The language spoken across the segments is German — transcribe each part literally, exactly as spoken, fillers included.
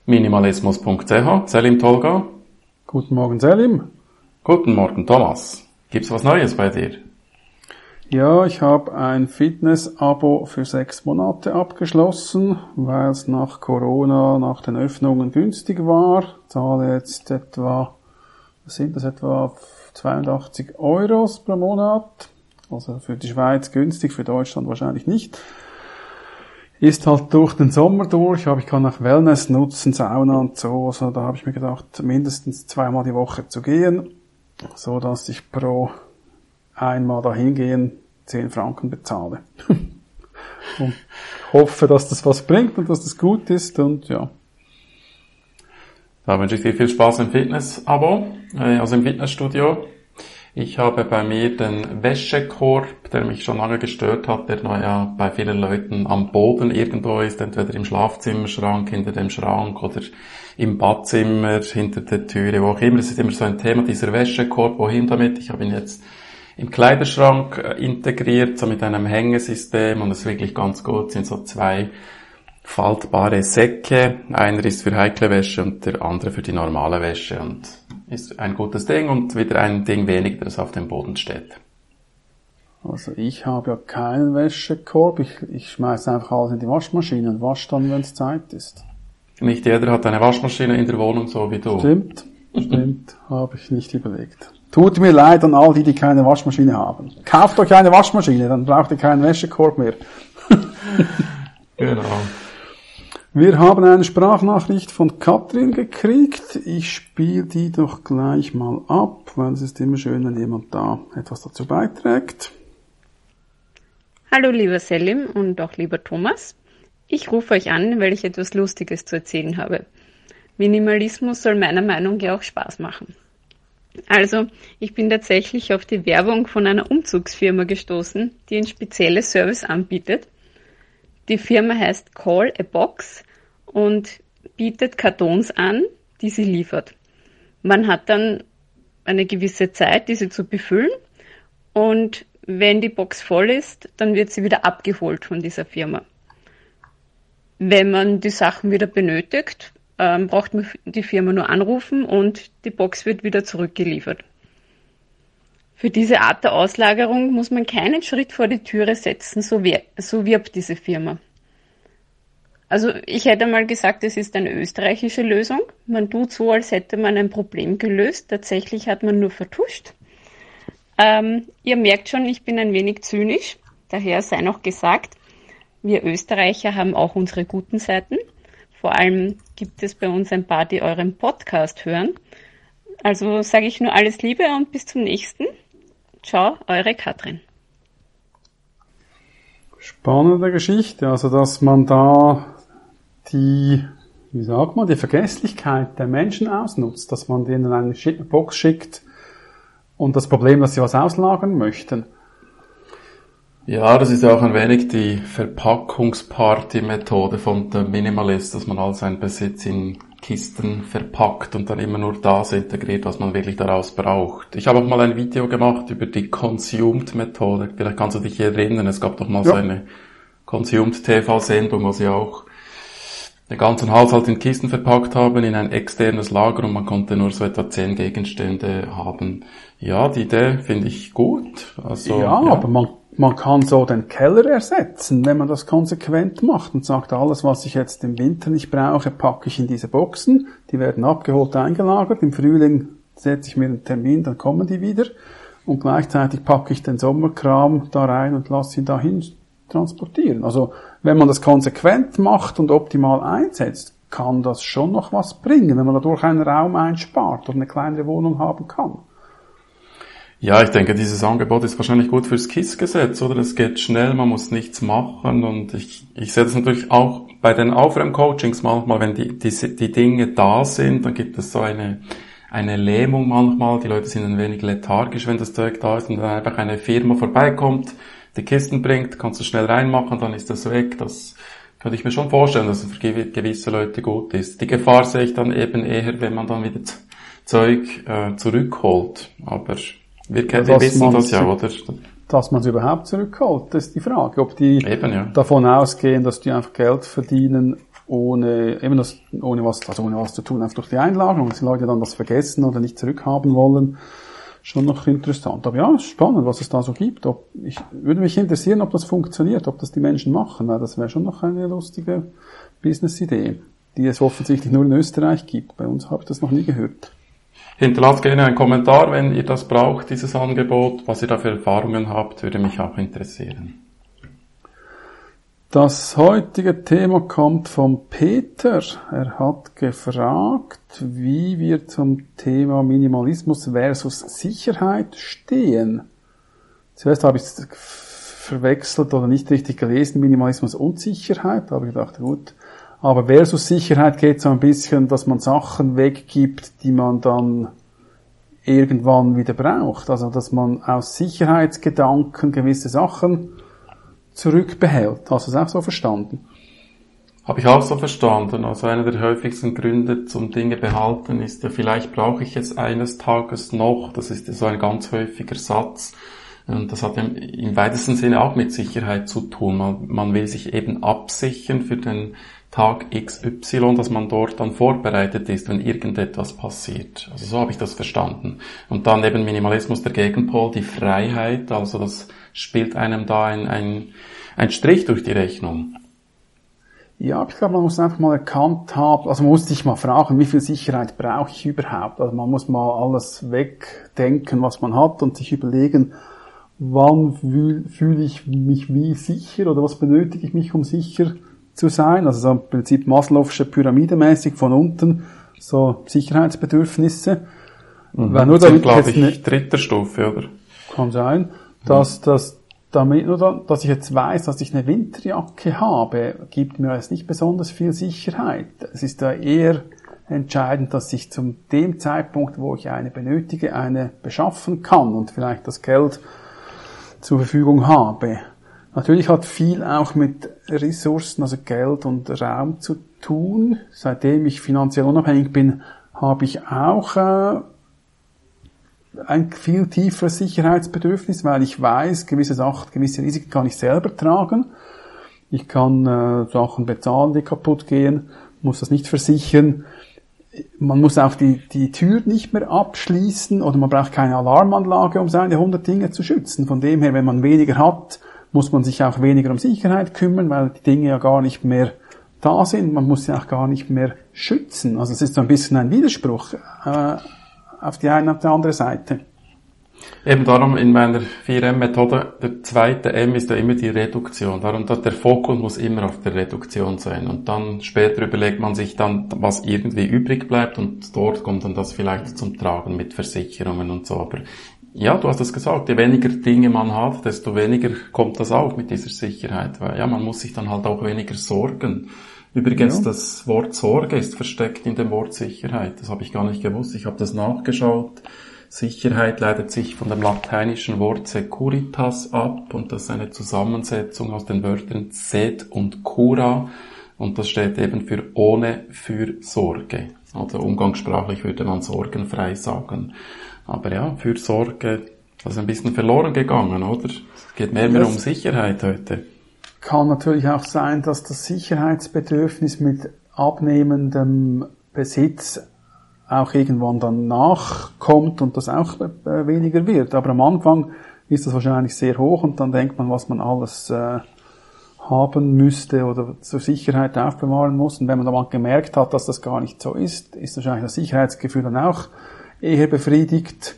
minimalismus punkt c h. Selim Tolga. Guten Morgen, Selim. Guten Morgen, Thomas. Gibt's was Neues bei dir? Ja, ich habe ein Fitness-Abo für sechs Monate abgeschlossen, weil es nach Corona, nach den Öffnungen günstig war. Ich zahle jetzt etwa, was sind das, etwa zweiundachtzig Euro pro Monat. Also für die Schweiz günstig, für Deutschland wahrscheinlich nicht. Ist halt durch den Sommer durch, aber ich kann auch Wellness nutzen, Sauna und so. Also da habe ich mir gedacht, mindestens zweimal die Woche zu gehen, so dass ich pro einmal dahin gehen zehn Franken bezahle. Und hoffe, dass das was bringt und dass das gut ist und ja. Da wünsche ich dir viel Spaß im Fitness-Abo, also im Fitnessstudio. Ich habe bei mir den Wäschekorb, der mich schon lange gestört hat, der noch ja bei vielen Leuten am Boden irgendwo ist, entweder im Schlafzimmerschrank, hinter dem Schrank oder im Badzimmer, hinter der Türe, wo auch immer. Das ist immer so ein Thema, dieser Wäschekorb, wohin damit? Ich habe ihn jetzt im Kleiderschrank integriert, so mit einem Hängesystem, und das ist wirklich ganz gut. Es sind so zwei faltbare Säcke. Einer ist für heikle Wäsche und der andere für die normale Wäsche, und ist ein gutes Ding und wieder ein Ding weniger, das auf dem Boden steht. Also ich habe ja keinen Wäschekorb. Ich, ich schmeiße einfach alles in die Waschmaschine und wasche dann, wenn es Zeit ist. Nicht jeder hat eine Waschmaschine in der Wohnung, so wie du. Stimmt, stimmt, habe ich nicht überlegt. Tut mir leid an all die, die keine Waschmaschine haben. Kauft euch eine Waschmaschine, dann braucht ihr keinen Wäschekorb mehr. Genau. Wir haben eine Sprachnachricht von Katrin gekriegt. Ich spiele die doch gleich mal ab, weil es ist immer schön, wenn jemand da etwas dazu beiträgt. Hallo lieber Selim und auch lieber Thomas. Ich rufe euch an, weil ich etwas Lustiges zu erzählen habe. Minimalismus soll meiner Meinung nach auch Spaß machen. Also, ich bin tatsächlich auf die Werbung von einer Umzugsfirma gestoßen, die ein spezielles Service anbietet. Die Firma heißt Call a Box und bietet Kartons an, die sie liefert. Man hat dann eine gewisse Zeit, diese zu befüllen, und wenn die Box voll ist, dann wird sie wieder abgeholt von dieser Firma. Wenn man die Sachen wieder benötigt, ähm, braucht man die Firma nur anrufen und die Box wird wieder zurückgeliefert. Für diese Art der Auslagerung muss man keinen Schritt vor die Türe setzen, so, wir, so wirbt diese Firma. Also ich hätte mal gesagt, es ist eine österreichische Lösung. Man tut so, als hätte man ein Problem gelöst. Tatsächlich hat man nur vertuscht. Ähm, ihr merkt schon, ich bin ein wenig zynisch. Daher sei noch gesagt, wir Österreicher haben auch unsere guten Seiten. Vor allem gibt es bei uns ein paar, die euren Podcast hören. Also sage ich nur alles Liebe und bis zum nächsten. Ciao, eure Katrin. Spannende Geschichte, also dass man da die, wie sagt man, die Vergesslichkeit der Menschen ausnutzt, dass man denen eine Box schickt und das Problem, dass sie was auslagern möchten. Ja, das ist ja auch ein wenig die Verpackungsparty-Methode von der Minimalist, dass man all seinen Besitz in Kisten verpackt und dann immer nur das integriert, was man wirklich daraus braucht. Ich habe auch mal ein Video gemacht über die Consumed-Methode. Vielleicht kannst du dich erinnern, es gab doch mal ja. so eine Consumed-T V-Sendung, wo sie auch den ganzen Haushalt in Kisten verpackt haben, in ein externes Lager, und man konnte nur so etwa zehn Gegenstände haben. Ja, die Idee finde ich gut. Also, ja, ja, aber man Man kann so den Keller ersetzen, wenn man das konsequent macht und sagt, alles, was ich jetzt im Winter nicht brauche, packe ich in diese Boxen. Die werden abgeholt, eingelagert. Im Frühling setze ich mir einen Termin, dann kommen die wieder. Und gleichzeitig packe ich den Sommerkram da rein und lasse ihn dahin transportieren. Also, wenn man das konsequent macht und optimal einsetzt, kann das schon noch was bringen, wenn man dadurch einen Raum einspart und eine kleinere Wohnung haben kann. Ja, ich denke, dieses Angebot ist wahrscheinlich gut fürs K I S-Gesetz, oder? Es geht schnell, man muss nichts machen, und ich, ich sehe das natürlich auch bei den Aufräumcoachings manchmal, wenn die, die, die Dinge da sind, dann gibt es so eine, eine Lähmung manchmal, die Leute sind ein wenig lethargisch, wenn das Zeug da ist, und dann einfach eine Firma vorbeikommt, die Kisten bringt, kannst du schnell reinmachen, dann ist das weg. Das könnte ich mir schon vorstellen, dass es für gewisse Leute gut ist. Die Gefahr sehe ich dann eben eher, wenn man dann wieder Zeug äh, zurückholt, aber wir, ja, wir wissen das ja, oder? Dass man es überhaupt zurückholt, das ist die Frage. Ob die Eben, ja. davon ausgehen, dass die einfach Geld verdienen ohne, eben das, ohne was, also ohne was zu tun, einfach durch die Einlagerung, dass die Leute dann das vergessen oder nicht zurückhaben wollen. Schon noch interessant. Aber ja, spannend, was es da so gibt. Ob, ich würde mich interessieren, ob das funktioniert, ob das die Menschen machen, weil das wäre schon noch eine lustige Business-Idee, die es offensichtlich nur in Österreich gibt. Bei uns habe ich das noch nie gehört. Hinterlasst gerne einen Kommentar, wenn ihr das braucht, dieses Angebot. Was ihr da für Erfahrungen habt, würde mich auch interessieren. Das heutige Thema kommt von Peter. Er hat gefragt, wie wir zum Thema Minimalismus versus Sicherheit stehen. Zuerst habe ich es verwechselt oder nicht richtig gelesen, Minimalismus und Sicherheit. Da habe ich gedacht, gut. Aber versus Sicherheit geht so ein bisschen, dass man Sachen weggibt, die man dann irgendwann wieder braucht. Also, dass man aus Sicherheitsgedanken gewisse Sachen zurückbehält. Hast du es auch so verstanden? Habe ich auch so verstanden. Also einer der häufigsten Gründe zum Dinge behalten ist ja, vielleicht brauche ich es eines Tages noch. Das ist ja so ein ganz häufiger Satz. Und das hat ja im weitesten Sinne auch mit Sicherheit zu tun. Man, man will sich eben absichern für den Tag X Y, dass man dort dann vorbereitet ist, wenn irgendetwas passiert. Also so habe ich das verstanden. Und dann eben Minimalismus, der Gegenpol, die Freiheit, also das spielt einem da ein, ein, ein Strich durch die Rechnung. Ja, ich glaube, man muss einfach mal erkannt haben, also man muss sich mal fragen, wie viel Sicherheit brauche ich überhaupt? Also man muss mal alles wegdenken, was man hat und sich überlegen, wann fühle fühl ich mich wie sicher oder was benötige ich mich, um sicher zu sein. Also so im Prinzip Maslow'sche Pyramide mäßig von unten, so Sicherheitsbedürfnisse. Mhm. Weil nur das damit sind, glaube ich, nicht, dritter Stufe, oder? Kann sein, dass, dass, damit, nur da, dass ich jetzt weiß, dass ich eine Winterjacke habe, gibt mir jetzt nicht besonders viel Sicherheit. Es ist da eher entscheidend, dass ich zum dem Zeitpunkt, wo ich eine benötige, eine beschaffen kann und vielleicht das Geld zur Verfügung habe. Natürlich hat viel auch mit Ressourcen, also Geld und Raum zu tun. Seitdem ich finanziell unabhängig bin, habe ich auch äh, ein viel tieferes Sicherheitsbedürfnis, weil ich weiß, gewisse Sachen, gewisse Risiken kann ich selber tragen. Ich kann äh, Sachen bezahlen, die kaputt gehen, muss das nicht versichern. Man muss auch die, die Tür nicht mehr abschließen oder man braucht keine Alarmanlage, um seine hundert Dinge zu schützen. Von dem her, wenn man weniger hat, muss man sich auch weniger um Sicherheit kümmern, weil die Dinge ja gar nicht mehr da sind. Man muss sie auch gar nicht mehr schützen. Also es ist so ein bisschen ein Widerspruch äh, auf die eine und auf die andere Seite. Eben darum in meiner vier M Methode, der zweite M ist ja immer die Reduktion. Darum, der Fokus muss immer auf der Reduktion sein. Und dann später überlegt man sich dann, was irgendwie übrig bleibt und dort kommt dann das vielleicht zum Tragen mit Versicherungen und so. Aber ja, du hast es gesagt, je weniger Dinge man hat, desto weniger kommt das auch mit dieser Sicherheit. Weil ja, man muss sich dann halt auch weniger sorgen. Übrigens, ja. Das Wort Sorge ist versteckt in dem Wort Sicherheit. Das habe ich gar nicht gewusst. Ich habe das nachgeschaut. Sicherheit leitet sich von dem lateinischen Wort securitas ab und das ist eine Zusammensetzung aus den Wörtern sed und cura und das steht eben für ohne Fürsorge. Also umgangssprachlich würde man sorgenfrei sagen. Aber ja, Fürsorge, das ist ein bisschen verloren gegangen, oder? Es geht mehr, mehr um Sicherheit heute. Kann natürlich auch sein, dass das Sicherheitsbedürfnis mit abnehmendem Besitz auch irgendwann dann nachkommt und das auch äh, weniger wird. Aber am Anfang ist das wahrscheinlich sehr hoch und dann denkt man, was man alles äh, haben müsste oder zur Sicherheit aufbewahren muss. Und wenn man dann mal gemerkt hat, dass das gar nicht so ist, ist wahrscheinlich das Sicherheitsgefühl dann auch eher befriedigt.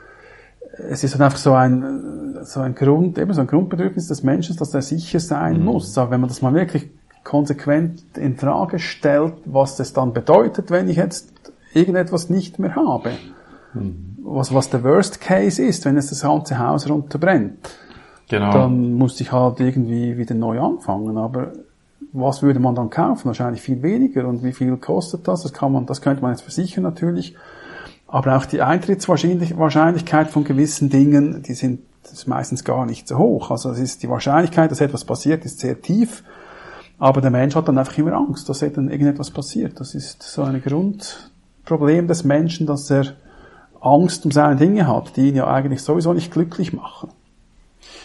Es ist dann einfach so ein, so ein Grund, eben so ein Grundbedürfnis des Menschen, dass er sicher sein mhm. muss. Aber wenn man das mal wirklich konsequent in Frage stellt, was das dann bedeutet, wenn ich jetzt irgendetwas nicht mehr habe. Mhm. Was, was der Worst Case ist, wenn jetzt das ganze Haus runterbrennt. Genau. Dann muss ich halt irgendwie wieder neu anfangen. Aber was würde man dann kaufen? Wahrscheinlich viel weniger. Und wie viel kostet das? Das kann man, das könnte man jetzt versichern natürlich. Aber auch die Eintrittswahrscheinlichkeit von gewissen Dingen, die sind das ist meistens gar nicht so hoch. Also es ist die Wahrscheinlichkeit, dass etwas passiert, ist sehr tief. Aber der Mensch hat dann einfach immer Angst, dass dann irgendetwas passiert. Das ist so ein Grundproblem des Menschen, dass er Angst um seine Dinge hat, die ihn ja eigentlich sowieso nicht glücklich machen.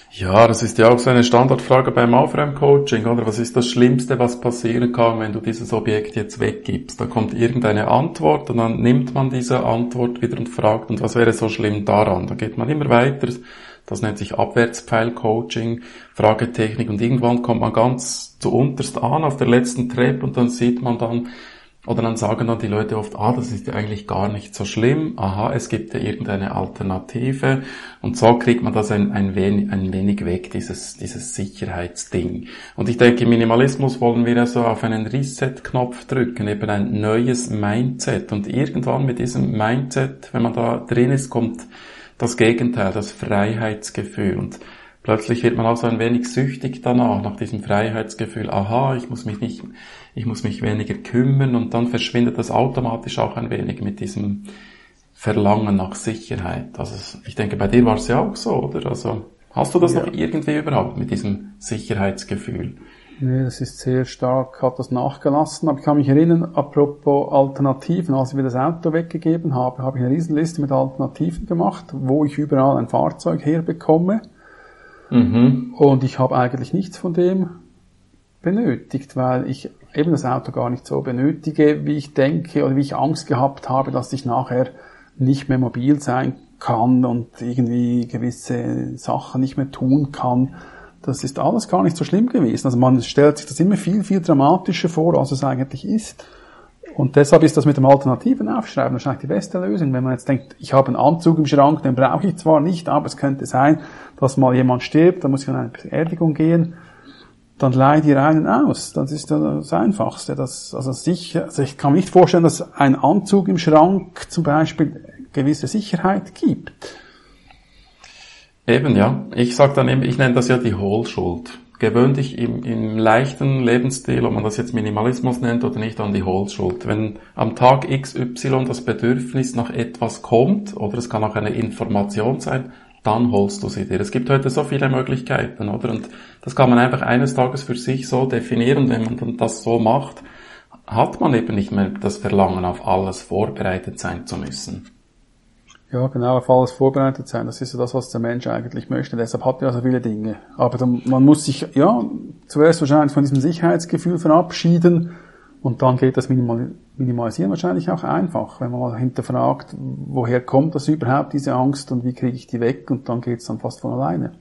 Ja, das ist ja auch so eine Standardfrage beim Aufräumcoaching, oder? Was ist das Schlimmste, was passieren kann, wenn du dieses Objekt jetzt weggibst? Da kommt irgendeine Antwort und dann nimmt man diese Antwort wieder und fragt, und was wäre so schlimm daran? Da geht man immer weiter. Das nennt sich Abwärtspfeil-Coaching, Fragetechnik, und irgendwann kommt man ganz zu unterst an auf der letzten Treppe und dann sieht man dann, oder dann sagen dann die Leute oft, ah, das ist ja eigentlich gar nicht so schlimm, aha, es gibt ja irgendeine Alternative, und so kriegt man das ein, ein, wenig, ein wenig weg, dieses, dieses Sicherheitsding. Und ich denke, im Minimalismus wollen wir ja so auf einen Reset-Knopf drücken, eben ein neues Mindset, und irgendwann mit diesem Mindset, wenn man da drin ist, kommt das Gegenteil, das Freiheitsgefühl, und plötzlich wird man auch so ein wenig süchtig danach, nach diesem Freiheitsgefühl, aha, ich muss mich nicht, ich muss mich weniger kümmern, und dann verschwindet das automatisch auch ein wenig mit diesem Verlangen nach Sicherheit. Also ich denke, bei dir war es ja auch so, oder? Also hast du das ja noch irgendwie überhaupt mit diesem Sicherheitsgefühl? Nee, das ist sehr stark, hat das nachgelassen. Aber ich kann mich erinnern, apropos Alternativen, als wir das Auto weggegeben haben, habe ich eine Riesenliste mit Alternativen gemacht, wo ich überall ein Fahrzeug herbekomme. Mhm. Und ich habe eigentlich nichts von dem benötigt, weil ich eben das Auto gar nicht so benötige, wie ich denke, oder wie ich Angst gehabt habe, dass ich nachher nicht mehr mobil sein kann und irgendwie gewisse Sachen nicht mehr tun kann. Das ist alles gar nicht so schlimm gewesen. Also man stellt sich das immer viel, viel dramatischer vor, als es eigentlich ist. Und deshalb ist das mit dem Alternativen aufschreiben wahrscheinlich die beste Lösung. Wenn man jetzt denkt, ich habe einen Anzug im Schrank, den brauche ich zwar nicht, aber es könnte sein, dass mal jemand stirbt, dann muss ich an eine Beerdigung gehen, dann leih dir einen aus. Das ist das Einfachste. Das, also sicher, also ich kann mir nicht vorstellen, dass ein Anzug im Schrank zum Beispiel gewisse Sicherheit gibt. Eben, ja. Ich sag dann eben, ich nenne das ja die Hohlschuld. Gewöhn dich im, im leichten Lebensstil, ob man das jetzt Minimalismus nennt oder nicht, an die Hohlschuld. Wenn am Tag X Y das Bedürfnis nach etwas kommt, oder es kann auch eine Information sein, dann holst du sie dir. Es gibt heute so viele Möglichkeiten, oder? Und das kann man einfach eines Tages für sich so definieren. Wenn man dann das so macht, hat man eben nicht mehr das Verlangen, auf alles vorbereitet sein zu müssen. Ja, genau, auf alles vorbereitet sein. Das ist ja das, was der Mensch eigentlich möchte. Deshalb hat er so viele Dinge. Aber dann, man muss sich, ja, zuerst wahrscheinlich von diesem Sicherheitsgefühl verabschieden, und dann geht das Minimal- Minimalisieren wahrscheinlich auch einfach, wenn man mal hinterfragt, woher kommt das überhaupt, diese Angst, und wie kriege ich die weg, und dann geht's dann fast von alleine.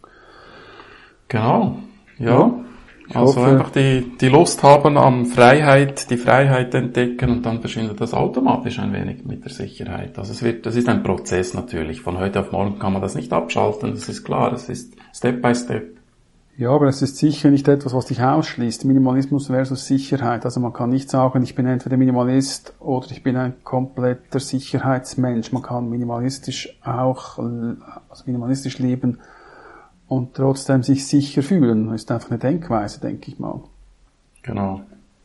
Genau, ja. ja. Also hoffe, einfach die, die Lust haben an Freiheit, die Freiheit entdecken, und dann verschwindet das automatisch ein wenig mit der Sicherheit. Also es wird, das ist ein Prozess natürlich. Von heute auf morgen kann man das nicht abschalten, das ist klar, es ist Step by Step. Ja, aber es ist sicher nicht etwas, was dich ausschließt. Minimalismus versus Sicherheit. Also man kann nicht sagen, ich bin entweder Minimalist oder ich bin ein kompletter Sicherheitsmensch. Man kann minimalistisch auch, also minimalistisch leben und trotzdem sich sicher fühlen. Das ist einfach eine Denkweise, denke ich mal. Genau.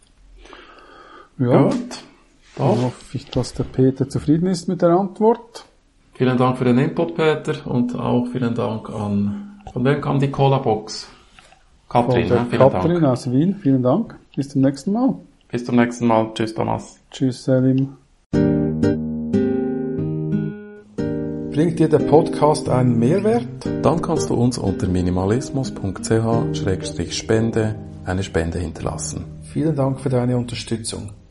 Ja, gut. Dann hoffe ich, dass der Peter zufrieden ist mit der Antwort. Vielen Dank für den Input, Peter, und auch vielen Dank an, von wem kam die Cola-Box? Katrin, ne? Vielen Katrin Dank. aus Wien, vielen Dank. Bis zum nächsten Mal. Bis zum nächsten Mal. Tschüss, Thomas. Tschüss, Selim. Bringt dir der Podcast einen Mehrwert? Dann kannst du uns unter minimalismus punkt c h Schrägstrich Spende eine Spende hinterlassen. Vielen Dank für deine Unterstützung.